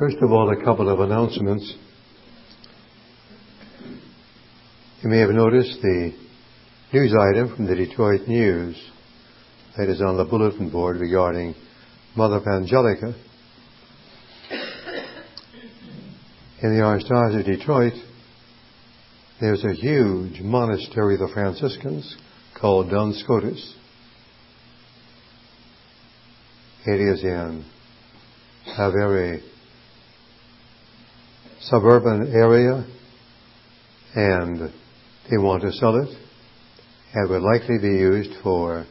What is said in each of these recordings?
First of all, a couple of announcements. You may have noticed the news item from the Detroit News that is on the bulletin board regarding Mother Evangelica. In the Archdiocese of Detroit, there's a huge monastery of the Franciscans called Duns Scotus. It is in a very suburban area, and they want to sell it, and would likely be used for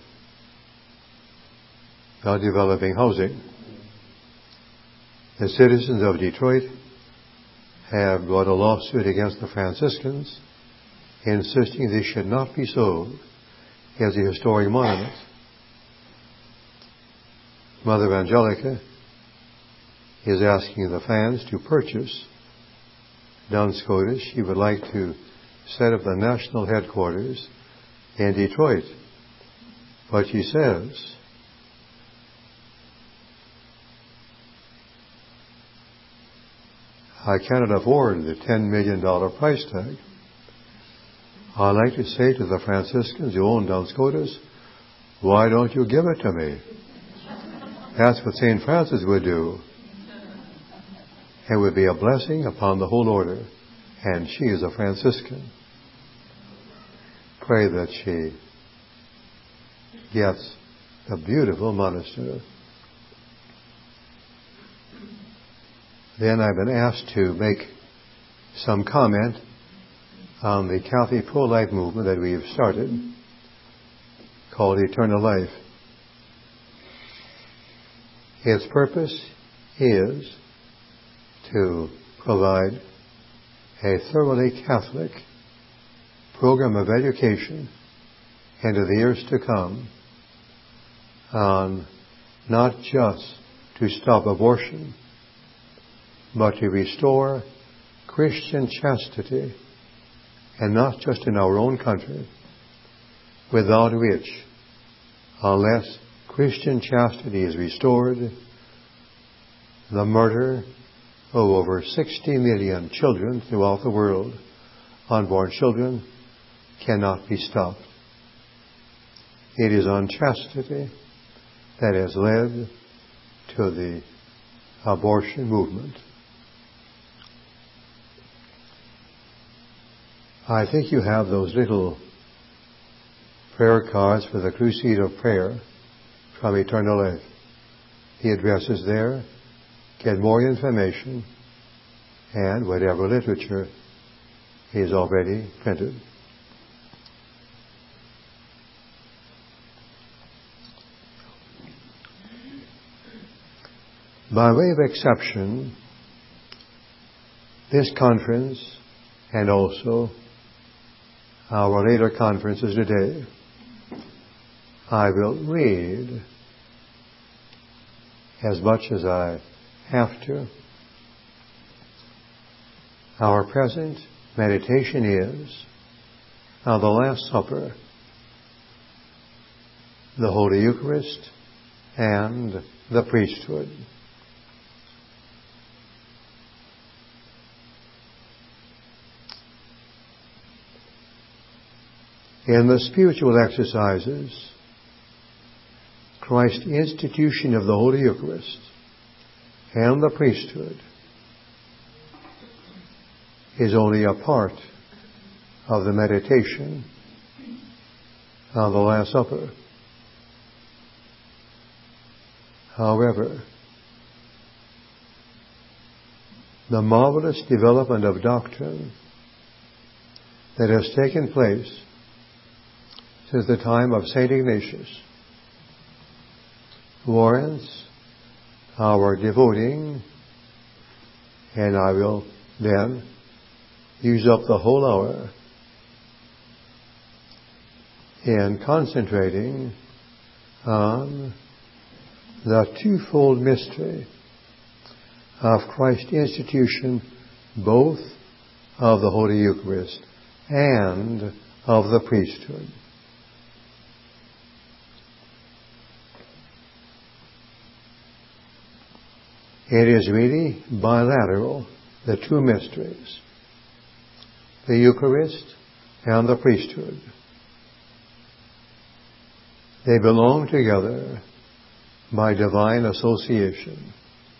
developing housing. The citizens of Detroit have brought a lawsuit against the Franciscans, insisting they should not be sold as a historic monument. Mother Evangelica is asking the fans to purchase Duns Scotus. She would like to set up the national headquarters in Detroit. But she says, I cannot afford the $10 million price tag. I'd like to say to the Franciscans who own Duns Scotus, why don't you give it to me? That's what St. Francis would do. It would be a blessing upon the whole order. And she is a Franciscan. Pray that she gets a beautiful monastery. Then I've been asked to make some comment on the Catholic pro-life movement that we have started, called Eternal Life. Its purpose is to provide a thoroughly Catholic program of education into the years to come on not just to stop abortion, but to restore Christian chastity, and not just in our own country, without which, unless Christian chastity is restored, the murder of over 60 million children throughout the world, unborn children, cannot be stopped. It is unchastity that has led to the abortion movement. I think you have those little prayer cards for the Crusade of Prayer from Eternal Life. The address is there. Get more information and whatever literature is already printed. By way of exception, this conference and also our later conferences today, I will read as much as I have to. Our present meditation is on the Last Supper, the Holy Eucharist, and the priesthood. In the spiritual exercises, Christ's institution of the Holy Eucharist and the priesthood is only a part of the meditation on the Last Supper. However, the marvelous development of doctrine that has taken place since the time of St. Ignatius warrants our devoting, and I will then use up the whole hour in concentrating on the twofold mystery of Christ's institution, both of the Holy Eucharist and of the priesthood. It is really bilateral, the two mysteries, the Eucharist and the priesthood. They belong together by divine association.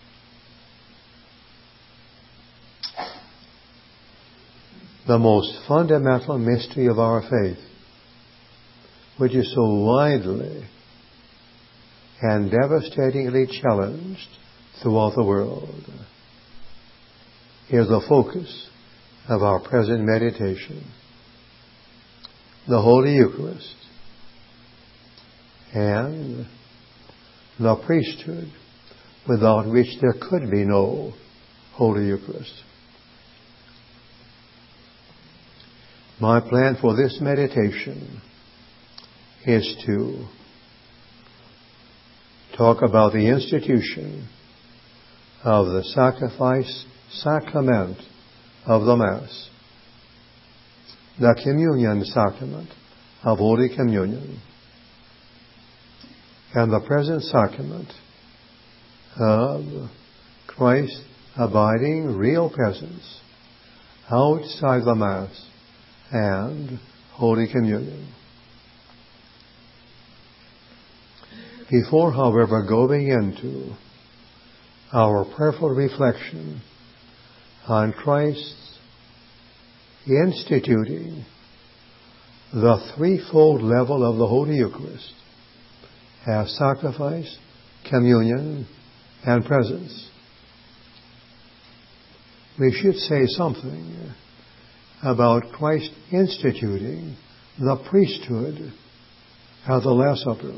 The most fundamental mystery of our faith, which is so widely and devastatingly challenged throughout the world, is the focus of our present meditation. The Holy Eucharist and the priesthood, without which there could be no Holy Eucharist. My plan for this meditation is to talk about the institution of the sacrifice sacrament of the Mass, the communion sacrament of Holy Communion, and the present sacrament of Christ's abiding real presence outside the Mass and Holy Communion. Before, however, going into our prayerful reflection on Christ's instituting the threefold level of the Holy Eucharist as sacrifice, communion, and presence, we should say something about Christ instituting the priesthood at the Last Supper.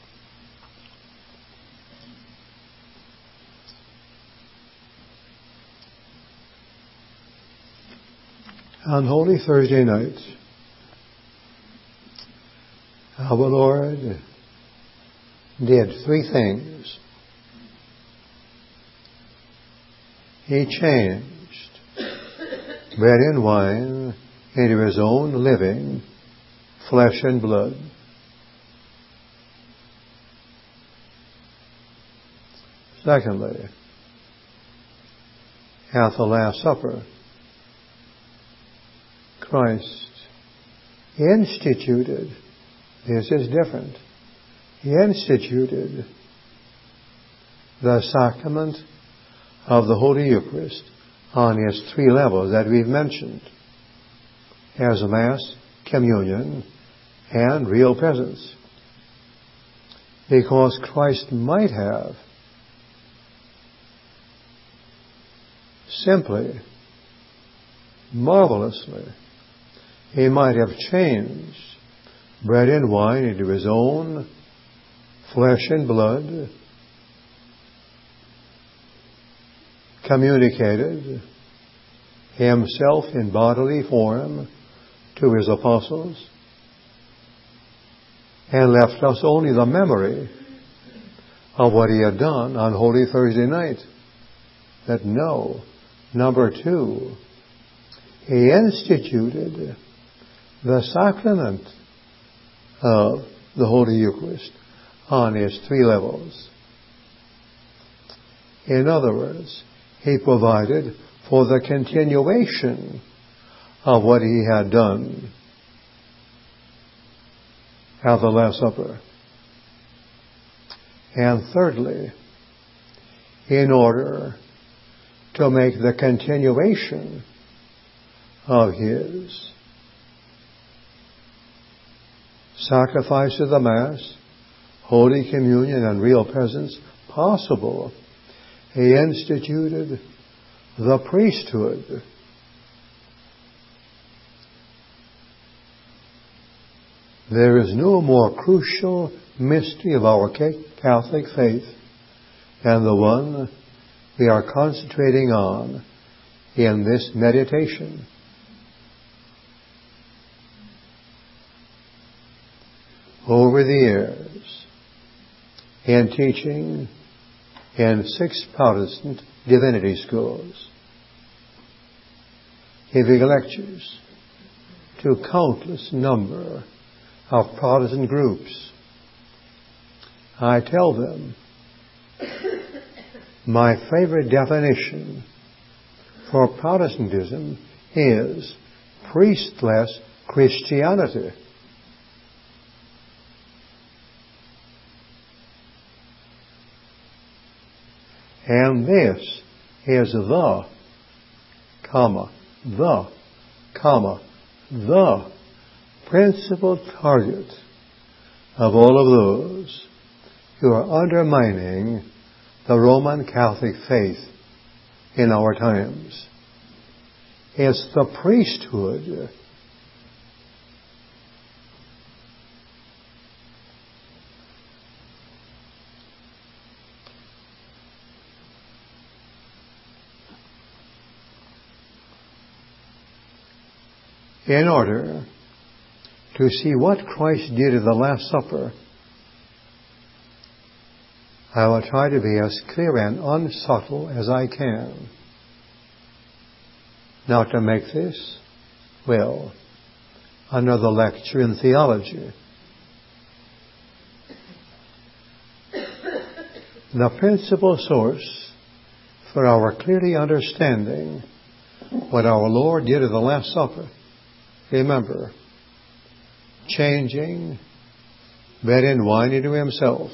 On Holy Thursday night, our Lord did three things. He changed bread and wine into His own living flesh and blood. Secondly, at the Last Supper, Christ instituted, this is different, He instituted the sacrament of the Holy Eucharist on His three levels that we've mentioned, as Mass, communion, and real presence. Because Christ might have simply, marvelously, He might have changed bread and wine into His own flesh and blood, communicated Himself in bodily form to His apostles, and left us only the memory of what He had done on Holy Thursday night. That no. Number two, He instituted the sacrament of the Holy Eucharist on His three levels. In other words, He provided for the continuation of what He had done at the Last Supper. And thirdly, in order to make the continuation of His sacrifice of the Mass, Holy Communion, and real presence possible, He instituted the priesthood. There is no more crucial mystery of our Catholic faith than the one we are concentrating on in this meditation. Over the years, in teaching in 6 Protestant divinity schools, giving lectures to countless number of Protestant groups, I tell them My favorite definition for Protestantism is priestless Christianity. And this is the principal target of all of those who are undermining the Roman Catholic faith in our times. It's the priesthood. In order to see what Christ did at the Last Supper, I will try to be as clear and unsubtle as I can. Now, to make this, well, another lecture in theology. The principal source for our clearly understanding what our Lord did at the Last Supper, remember, changing bread and wine into Himself,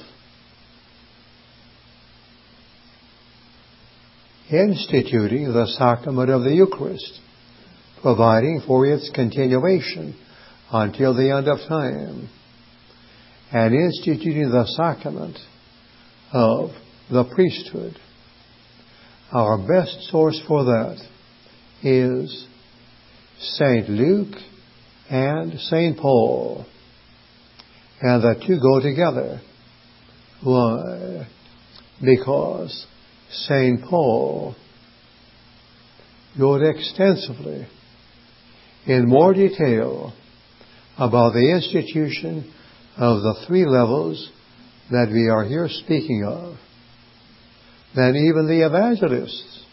instituting the sacrament of the Eucharist, providing for its continuation until the end of time, and instituting the sacrament of the priesthood. Our best source for that is St. Luke and St. Paul. And the two go together. Why? Because St. Paul wrote extensively, in more detail, about the institution of the three levels that we are here speaking of than even the evangelists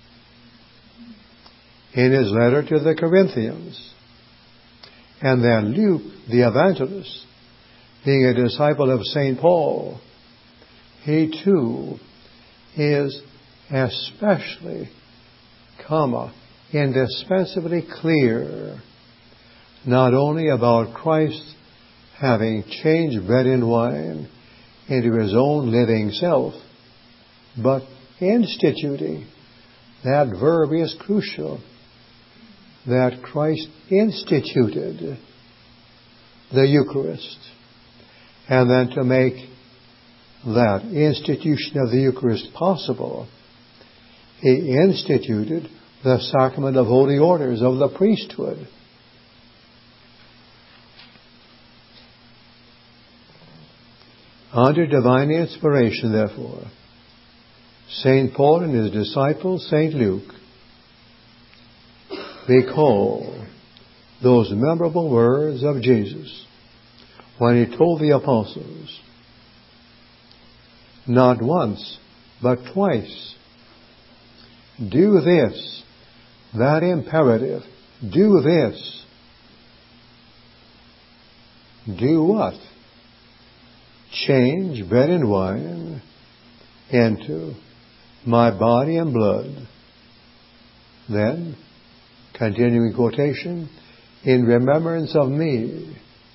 in his letter to the Corinthians. And then Luke, the evangelist, being a disciple of St. Paul, he too is especially, indispensably clear, not only about Christ having changed bread and wine into His own living self, but instituting. That verb is crucial. That Christ instituted the Eucharist. And then to make that institution of the Eucharist possible, He instituted the sacrament of holy orders of the priesthood. Under divine inspiration, therefore, St. Paul and his disciple, St. Luke, recall those memorable words of Jesus when He told the apostles, not once, but twice, do this, that imperative, do this. Do what? Change bread and wine into my body and blood. Then, continuing quotation, in remembrance of me.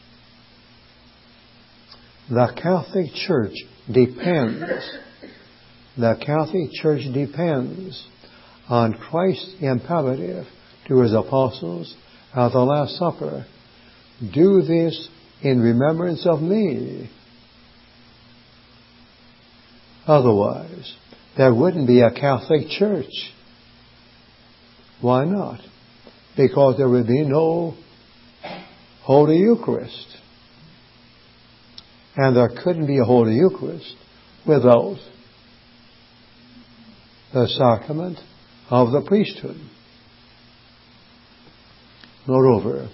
The Catholic Church depends on Christ's imperative to His apostles at the Last Supper. Do this in remembrance of me. Otherwise, there wouldn't be a Catholic Church. Why not? Because there would be no Holy Eucharist. And there couldn't be a Holy Eucharist without the sacrament of the priesthood. Moreover,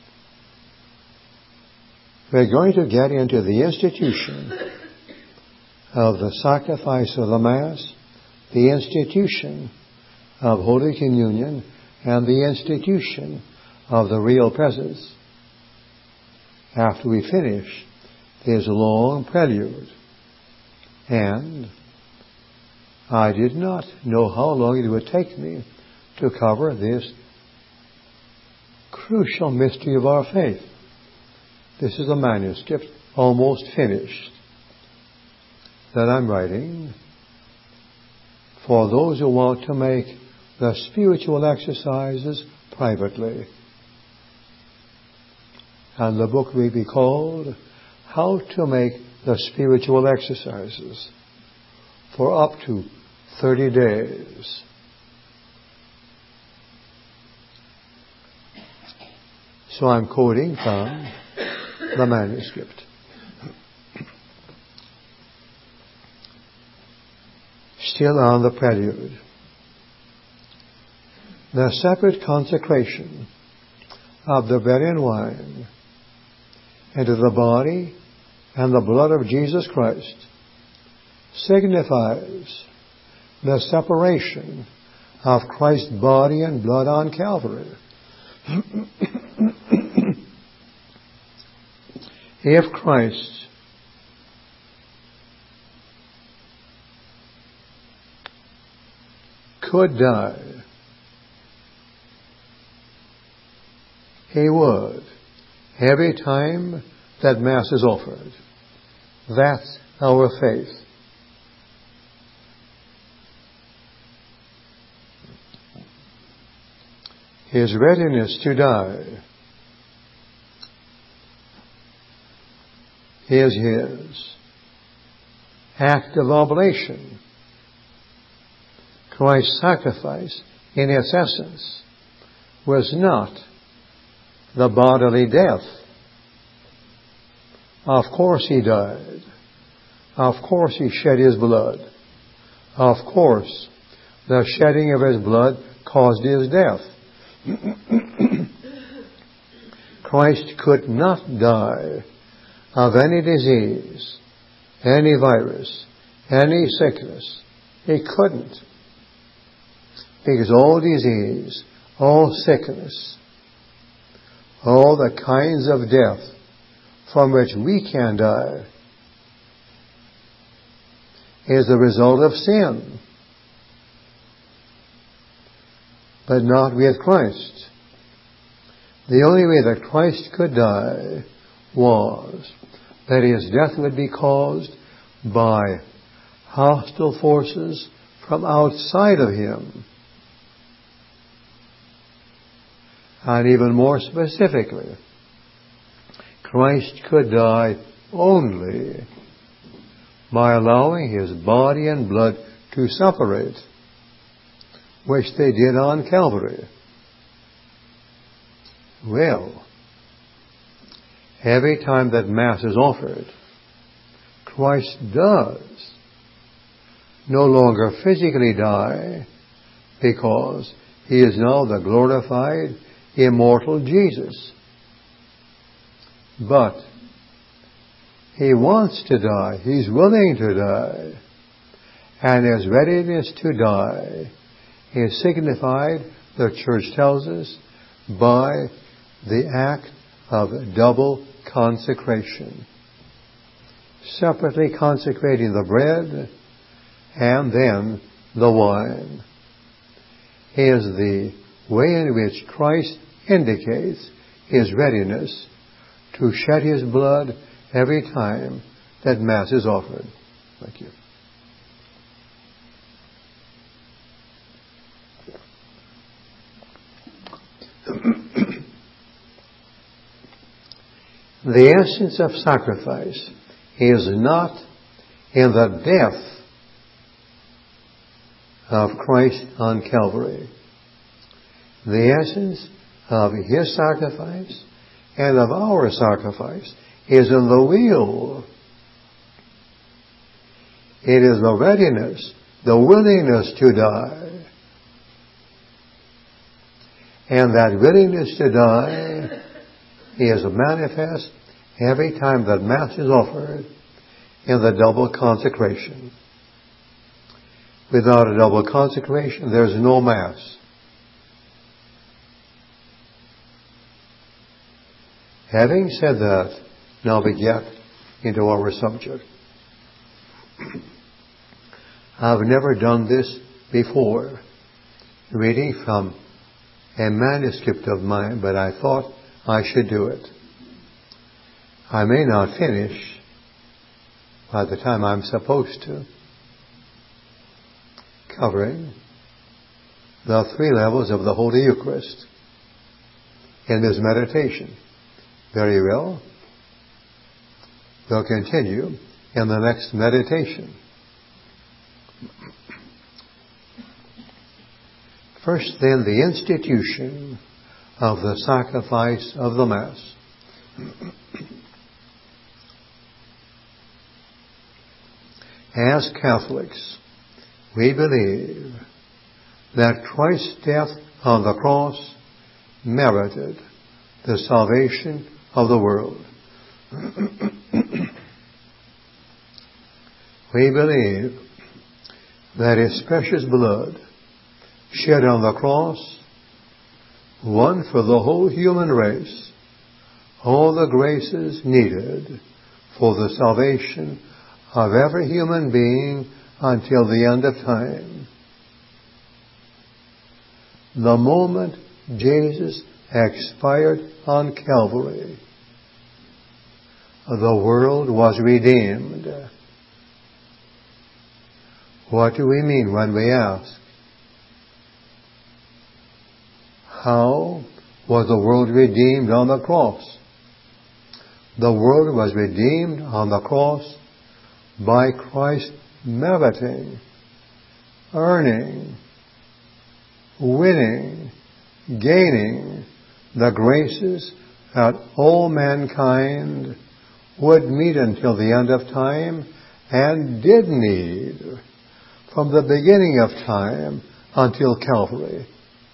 we're going to get into the institution of the sacrifice of the Mass, the institution of Holy Communion, and the institution of the real presence after we finish this long prelude and I did not know how long it would take me to cover this crucial mystery of our faith. This is a manuscript almost finished that I'm writing for those who want to make the spiritual exercises privately. And the book will be called How to Make the Spiritual Exercises for Up to 30 Days. So I'm quoting from the manuscript. Still on the prelude. The separate consecration of the bread and wine into the body and the blood of Jesus Christ signifies the separation of Christ's body and blood on Calvary. If Christ could die, He would every time that Mass is offered. That's our faith. His readiness to die is His act of oblation. Christ's sacrifice, in its essence, was not the bodily death. Of course He died. Of course He shed His blood. Of course the shedding of His blood caused His death. Christ could not die of any disease, any virus, any sickness. He couldn't. Because all disease, all sickness, all the kinds of death from which we can die is the result of sin. But not with Christ. The only way that Christ could die was that His death would be caused by hostile forces from outside of Him. And even more specifically, Christ could die only by allowing His body and blood to separate, which they did on Calvary. Well, every time that Mass is offered, Christ does no longer physically die because He is now the glorified, immortal Jesus. But He wants to die. He's willing to die. And His readiness to die is signified, the Church tells us, by the act of double consecration. Separately consecrating the bread and then the wine is the way in which Christ indicates His readiness to shed His blood every time that Mass is offered. Thank you. The essence of sacrifice is not in the death of Christ on Calvary. The essence of His sacrifice and of our sacrifice is in the will. It is the readiness, the willingness to die. And that willingness to die is manifest every time that Mass is offered in the double consecration. Without a double consecration, there's no Mass. Having said that, now we get into our subject. I've never done this before, reading from a manuscript of mine, but I thought I should do it. I may not finish by the time I'm supposed to, covering the 3 levels of the Holy Eucharist in this meditation. Very well. We'll continue in the next meditation. First, then, the institution of the sacrifice of the Mass. As Catholics, we believe that Christ's death on the cross merited the salvation of the world. We believe that His precious blood shed on the cross won for the whole human race all the graces needed for the salvation of every human being until the end of time. The moment Jesus expired on Calvary, the world was redeemed. What do we mean when we ask, how was the world redeemed on the cross? The world was redeemed on the cross by Christ meriting, earning, winning, gaining the graces that all mankind would meet until the end of time and did need from the beginning of time until Calvary.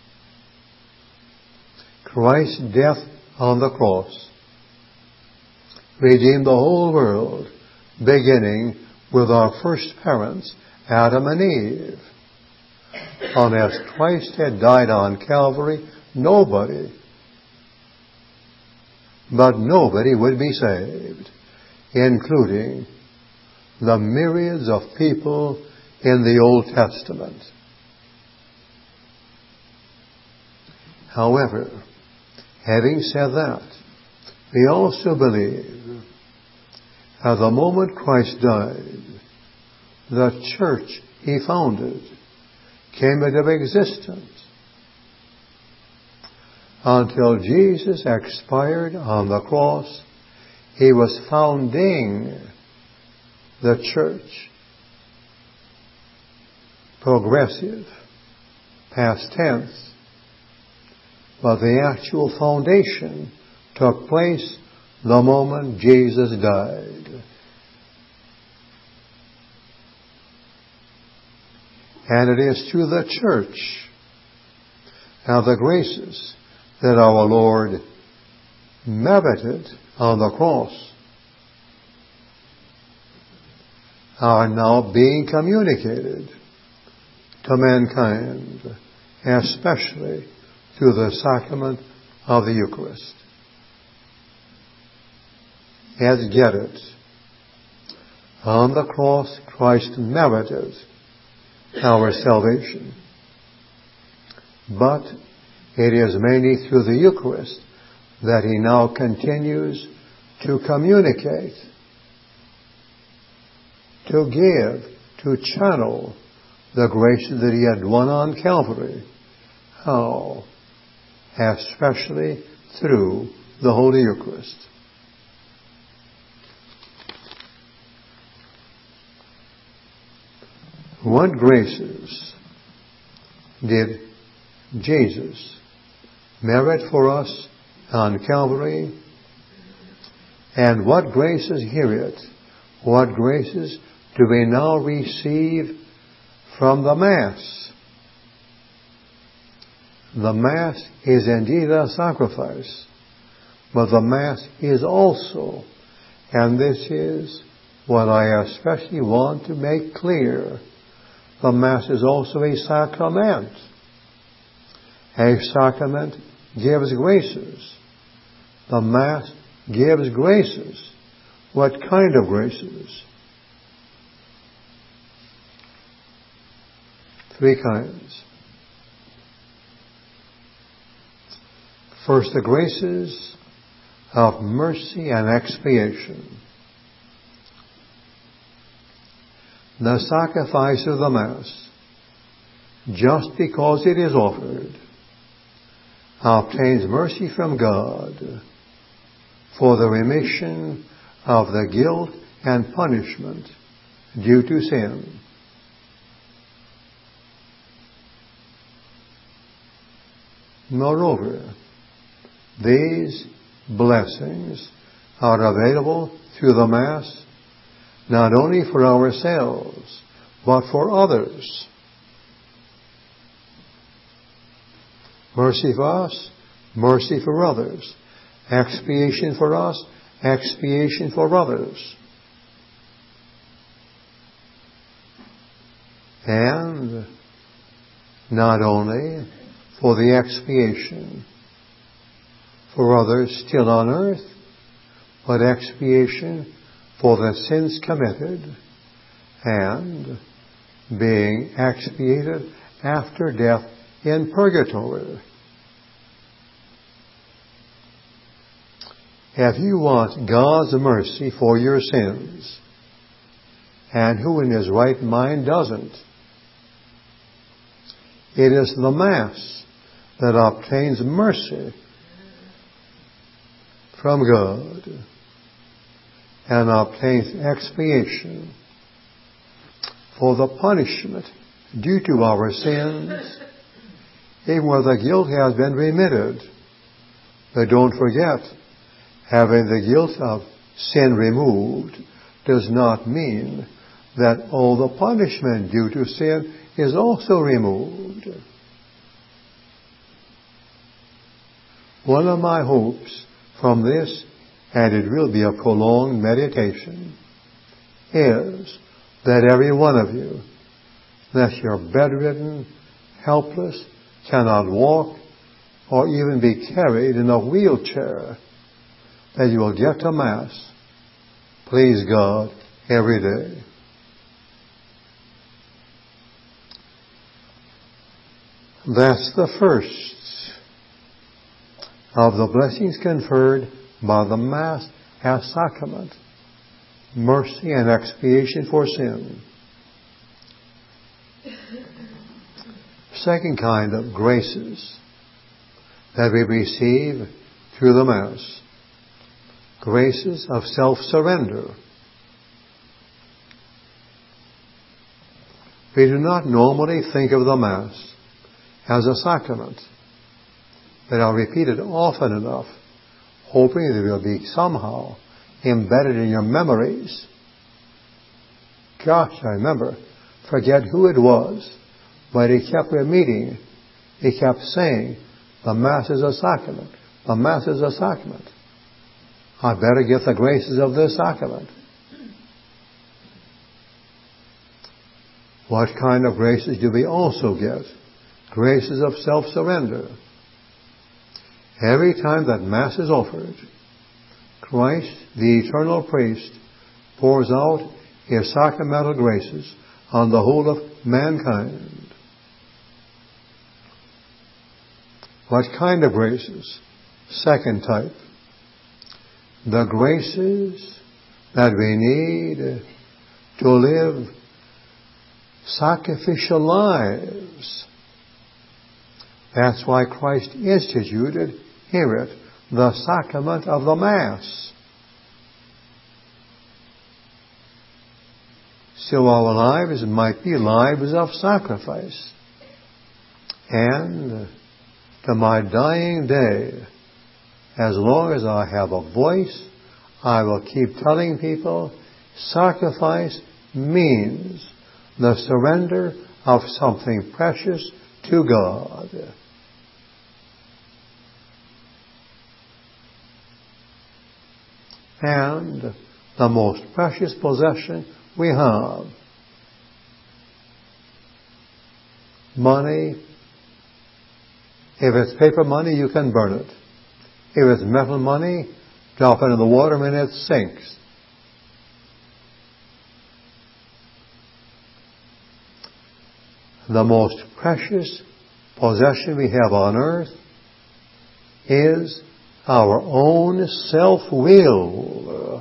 Christ's death on the cross redeemed the whole world, beginning with our first parents, Adam and Eve. Unless Christ had died on Calvary, nobody would be saved, including the myriads of people in the Old Testament. However, having said that, we also believe at the moment Christ died, the church He founded came into existence. Until Jesus expired on the cross, He was founding the church. Progressive, past tense. But the actual foundation took place the moment Jesus died. And it is through the church and the graces that our Lord merited on the cross are now being communicated to mankind, especially through the sacrament of the Eucharist. As get it, on the cross Christ merited our salvation. But it is mainly through the Eucharist that He now continues to communicate, to give, to channel the grace that He had won on Calvary. How? Especially through the Holy Eucharist. What graces did Jesus merit for us on Calvary? And what graces, hear it, what graces do we now receive from the Mass? The Mass is indeed a sacrifice, but the Mass is also, and this is what I especially want to make clear, the Mass is also a sacrament. A sacrament gives graces. The Mass gives graces. What kind of graces? Three kinds. First, the graces of mercy and expiation. The sacrifice of the Mass, just because it is offered, obtains mercy from God for the remission of the guilt and punishment due to sin. Moreover, these blessings are available through the Mass not only for ourselves, but for others. Mercy for us, mercy for others. Expiation for us, expiation for others. And not only for the expiation for others still on earth, but expiation for the sins committed and being expiated after death in purgatory. If you want God's mercy for your sins, and who in his right mind doesn't, it is the Mass that obtains mercy from God and obtains expiation for the punishment due to our sins, even where the guilt has been remitted. But don't forget, having the guilt of sin removed does not mean that all the punishment due to sin is also removed. One of my hopes from this, and it will be a prolonged meditation, is that every one of you, unless you're bedridden, helpless, cannot walk, or even be carried in a wheelchair, that you will get to Mass, please God, every day. That's the first of the blessings conferred by the Mass as sacrament. Mercy and expiation for sin. Second kind of graces that we receive through the Mass. Graces of self-surrender. We do not normally think of the Mass as a sacrament, but I'll repeat it often enough, hoping that it will be somehow embedded in your memories. Gosh, I remember, forget who it was, but he kept repeating, he kept saying, the Mass is a sacrament, the Mass is a sacrament. I better get the graces of this sacrament. What kind of graces do we also get? Graces of self-surrender. Every time that Mass is offered, Christ, the eternal priest, pours out his sacramental graces on the whole of mankind. What kind of graces? Second type. The graces that we need to live sacrificial lives. That's why Christ instituted, hear it, the sacrament of the Mass. So our lives might be lives of sacrifice. And to my dying day, as long as I have a voice, I will keep telling people sacrifice means the surrender of something precious to God. And the most precious possession we have, money. If it's paper money, you can burn it. If it's metal money, drop it in the water and it sinks. the most precious possession we have on earth is our own self-will.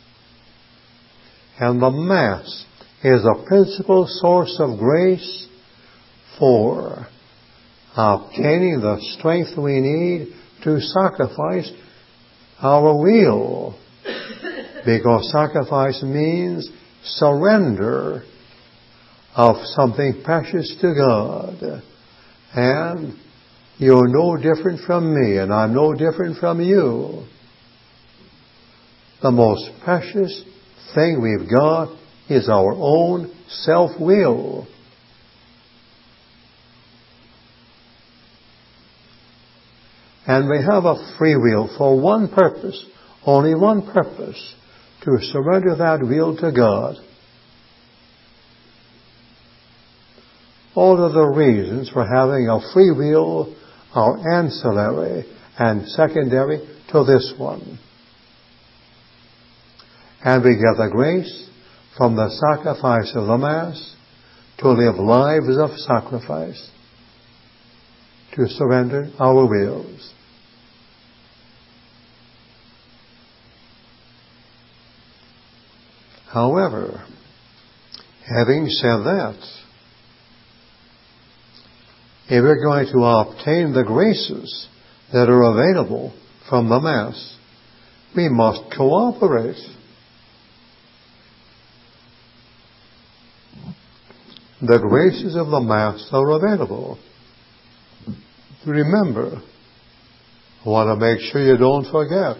And the Mass is a principal source of grace for obtaining the strength we need to sacrifice our will. Because sacrifice means surrender of something precious to God. And you're no different from me, and I'm no different from you. The most precious thing we've got is our own self-will. And we have a free will for one purpose, only one purpose, to surrender that will to God. All of the reasons for having a free will are ancillary and secondary to this one. And we get the grace from the sacrifice of the Mass to live lives of sacrifice, to surrender our wills. However, having said that, if we're going to obtain the graces that are available from the Mass, we must cooperate. The graces of the Mass are available. Remember, I want to make sure you don't forget.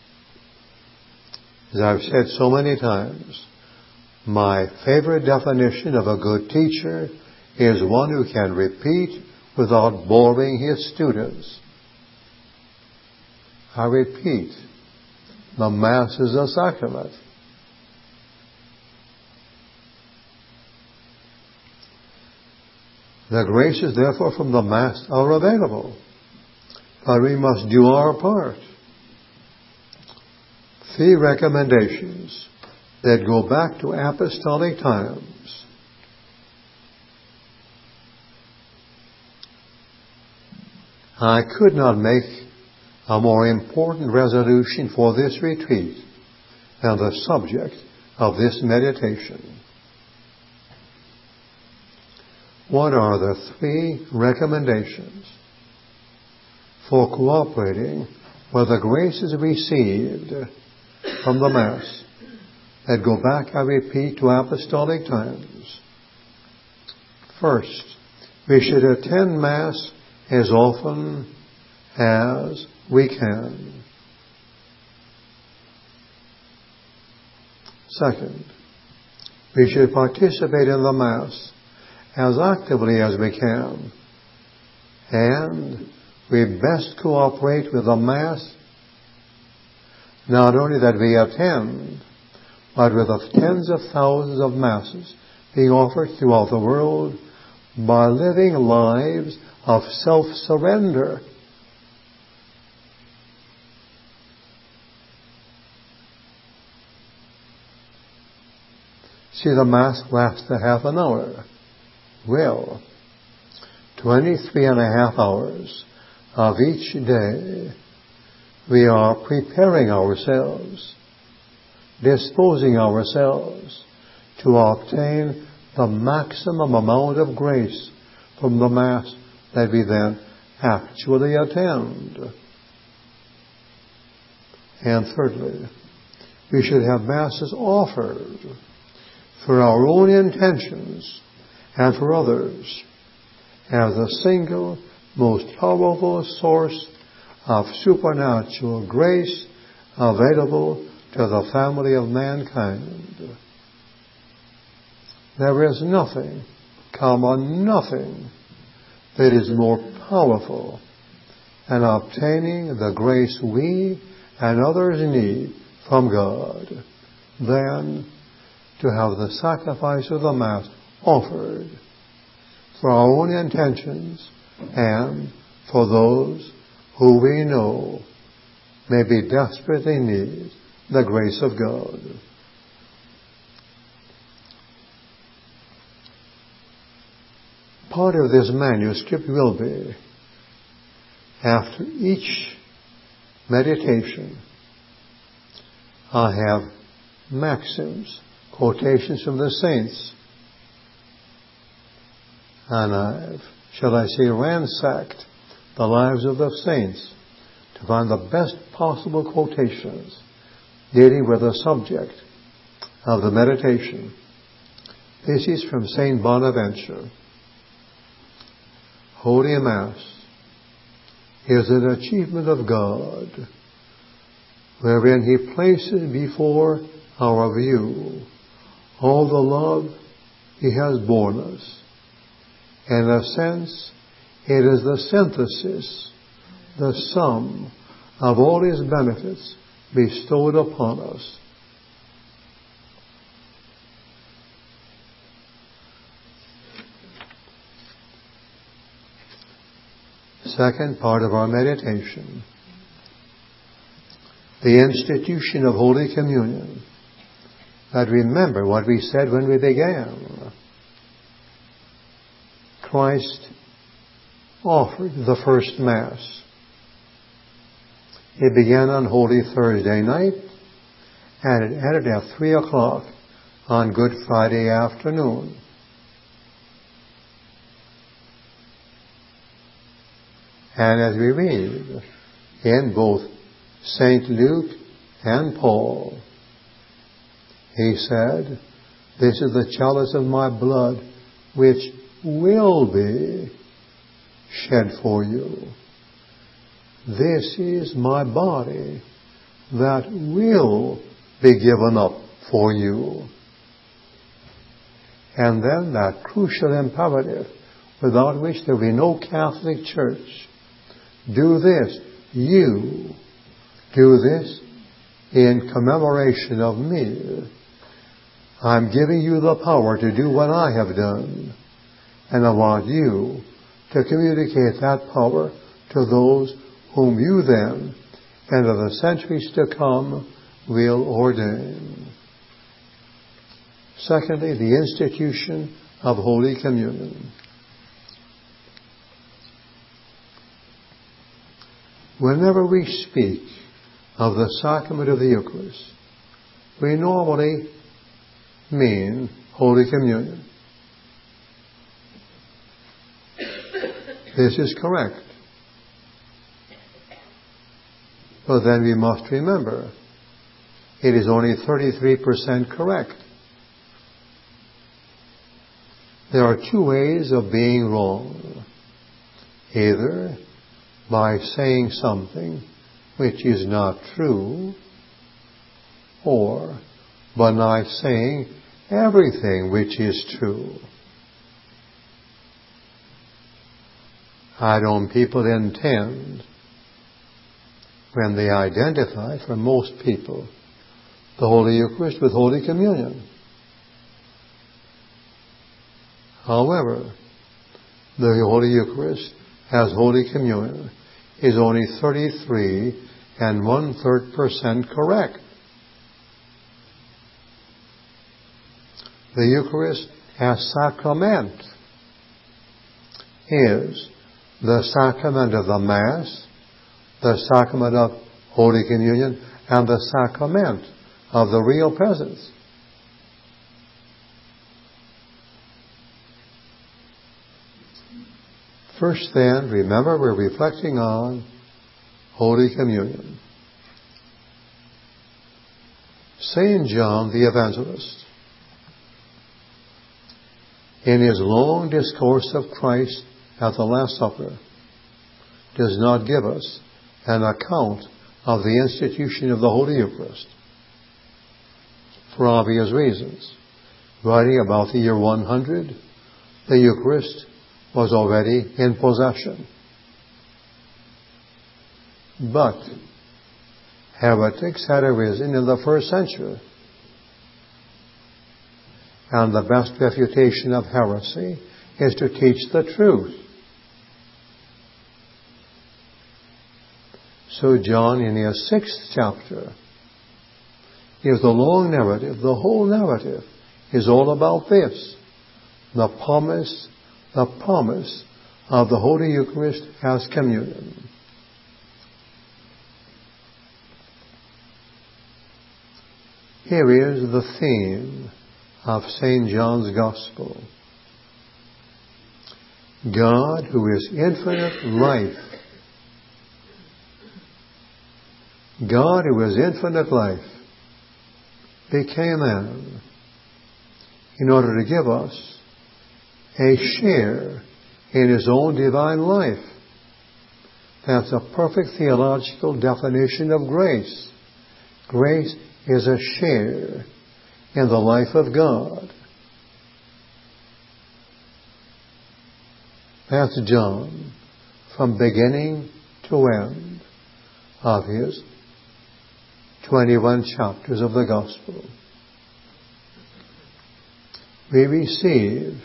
As I've said so many times, my favorite definition of a good teacher is one who can repeat without boring his students. I repeat, the Mass is a sacrament. The graces, therefore, from the Mass are available, but we must do our part. 3 recommendations that go back to apostolic times. I could not make a more important resolution for this retreat than the subject of this meditation. What are the 3 recommendations for cooperating with the graces received from the Mass that go back, I repeat, to apostolic times? First, we should attend Mass as often as we can. Second, we should participate in the Mass as actively as we can. And we best cooperate with the Mass not only that we attend, but with the tens of thousands of Masses being offered throughout the world by living lives of self-surrender. See, the Mass lasts a half an hour. Well, 23 and a half hours of each day, we are preparing ourselves, disposing ourselves to obtain the maximum amount of grace from the Mass that we then actually attend. And thirdly, we should have Masses offered for our own intentions and for others as a single, most powerful source of supernatural grace available to the family of mankind. There is nothing, nothing that is more powerful in obtaining the grace we and others need from God than to have the sacrifice of the Mass offered for our own intentions and for those who we know may be desperately in need the grace of God. part of this manuscript will be, after each meditation, I have maxims, quotations from the saints, and I've, shall I say, ransacked the lives of the saints to find the best possible quotations dealing with the subject of the meditation. This is from Saint Bonaventure. Holy Mass is an achievement of God, wherein He places before our view all the love He has borne us. In a sense, it is the synthesis, the sum of all His benefits bestowed upon us. Second part of our meditation, the institution of Holy Communion. But remember what we said when we began. Christ offered the first Mass. It began on Holy Thursday night, and it ended at 3 o'clock on Good Friday afternoon. And as we read in both St. Luke and Paul, he said, "This is the chalice of my blood, which will be shed for you. This is my body that will be given up for you." And then that crucial imperative, without which there will be no Catholic Church. Do this, you do this in commemoration of me. I'm giving you the power to do what I have done. And I want you to communicate that power to those whom you then, and in the centuries to come, will ordain. Secondly, the institution of Holy Communion. Whenever we speak of the sacrament of the Eucharist, we normally mean Holy Communion. This is correct. But then we must remember, it is only 33% correct. There are two ways of being wrong. Either by saying something which is not true, or by not saying everything which is true. I don't people intend, when they identify, for most people, the Holy Eucharist with Holy Communion. However, the Holy Eucharist as Holy Communion is only 33 1/3% correct. The Eucharist as sacrament is the sacrament of the Mass, the sacrament of Holy Communion, and the sacrament of the real presence. First then, remember we're reflecting on Holy Communion. St. John the Evangelist, in his long discourse of Christ at the Last Supper, does not give us an account of the institution of the Holy Eucharist, for obvious reasons. Writing about the year 100, the Eucharist was already in possession. But heretics had arisen in the first century, and the best refutation of heresy is to teach the truth. So John, in his 6th chapter, gives the long narrative. The whole narrative is all about this: the promise the promise of the Holy Eucharist as communion. Here is the theme of St. John's Gospel. God, who is infinite life, God, who is infinite life, became man in order to give us a share in His own divine life. That's a perfect theological definition of grace. Grace is a share in the life of God. That's John, from beginning to end of his 21 chapters of the Gospel. We receive,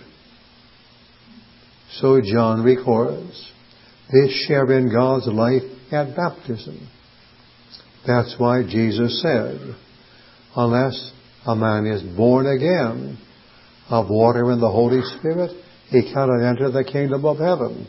so John records, this share in God's life at baptism. That's why Jesus said, unless a man is born again of water and the Holy Spirit, he cannot enter the kingdom of heaven.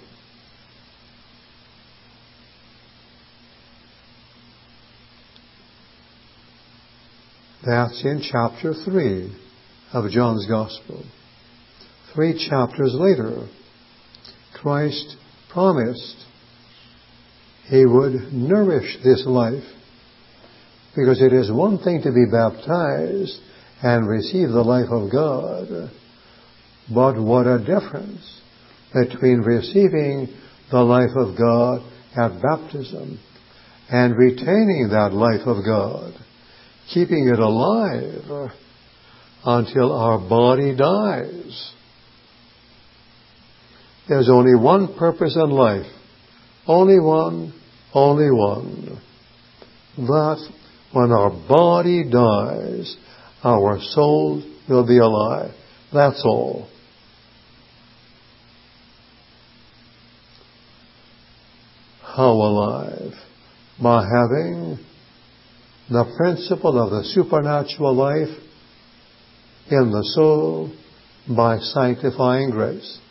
That's in chapter 3 of John's Gospel. 3 chapters later, Christ promised He would nourish this life, because it is one thing to be baptized and receive the life of God, but what a difference between receiving the life of God at baptism and retaining that life of God, keeping it alive until our body dies. There's only one purpose in life. Only one. That when our body dies, our soul will be alive. That's all. How alive? By having the principle of the supernatural life in the soul by sanctifying grace.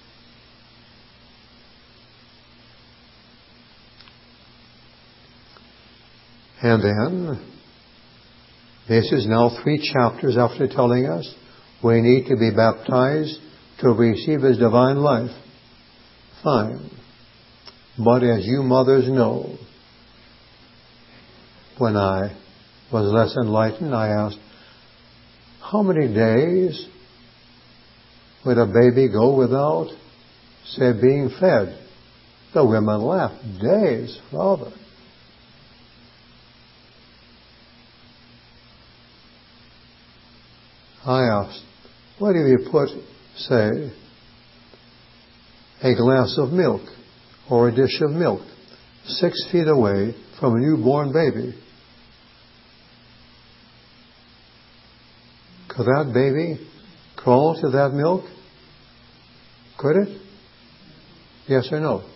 And then, this is now 3 chapters after telling us we need to be baptized to receive His divine life. Fine. But as you mothers know, when I was less enlightened, I asked, how many days would a baby go without, say, being fed? The women laughed. Days, Father. I asked, what do you put, say, a glass of milk or a dish of milk 6 feet away from a newborn baby? Could that baby crawl to that milk? Could it? Yes or no?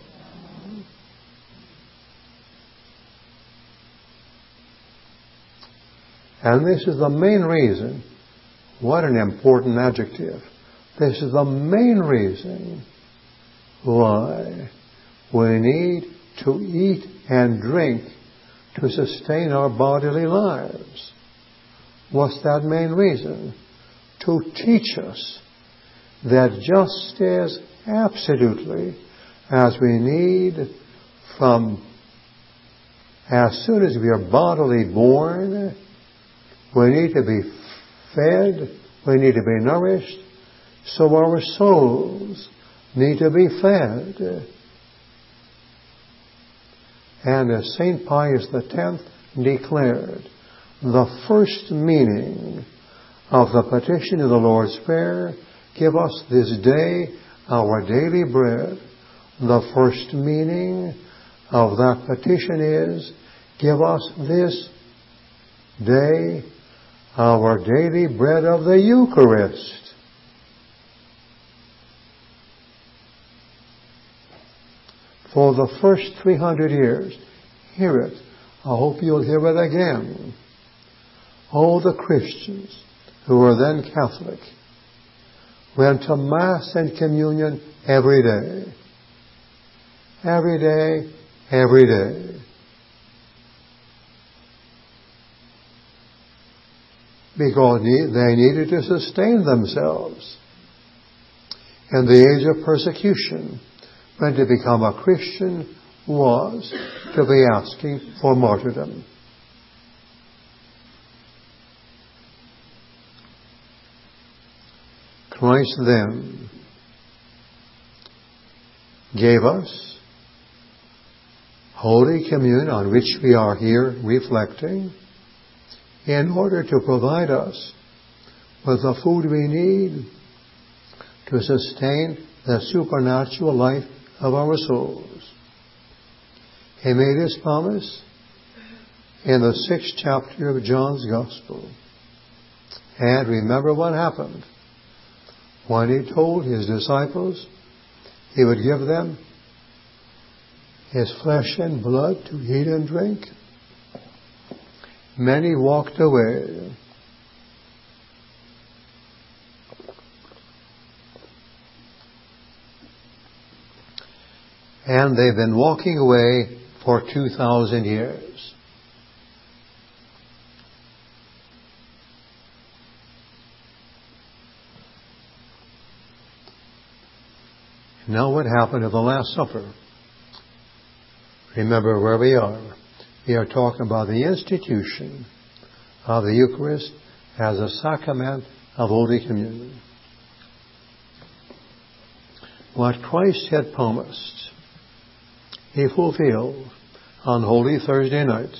And this is the main reason. What an important adjective. This is the main reason why we need to eat and drink to sustain our bodily lives. What's that main reason? To teach us that just as absolutely as we need from as soon as we are bodily born, we need to be fed, we need to be nourished, so our souls need to be fed. And as St. Pius X declared, the first meaning of the petition of the Lord's Prayer, give us this day our daily bread. The first meaning of that petition is, give us this day our daily bread of the Eucharist. For the first 300 years, hear it. I hope you'll hear it again. All the Christians who were then Catholic went to Mass and Communion every day. Every day, every day. Because they needed to sustain themselves in the age of persecution, when to become a Christian was to be asking for martyrdom. Christ then gave us Holy Communion, on which we are here reflecting, in order to provide us with the food we need to sustain the supernatural life of our souls. He made His promise in the 6th chapter of John's Gospel. And remember what happened when He told His disciples He would give them His flesh and blood to eat and drink. Many walked away. And they've been walking away for 2,000 years. Now what happened at the Last Supper? Remember where we are. We are talking about the institution of the Eucharist as a sacrament of Holy Communion. What Christ had promised, He fulfilled on Holy Thursday night.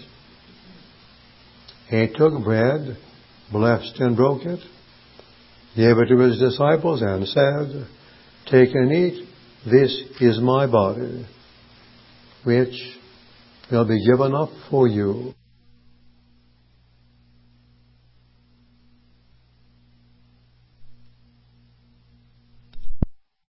He took bread, blessed and broke it, gave it to His disciples and said, "Take and eat, this is my body, which will be given up for you."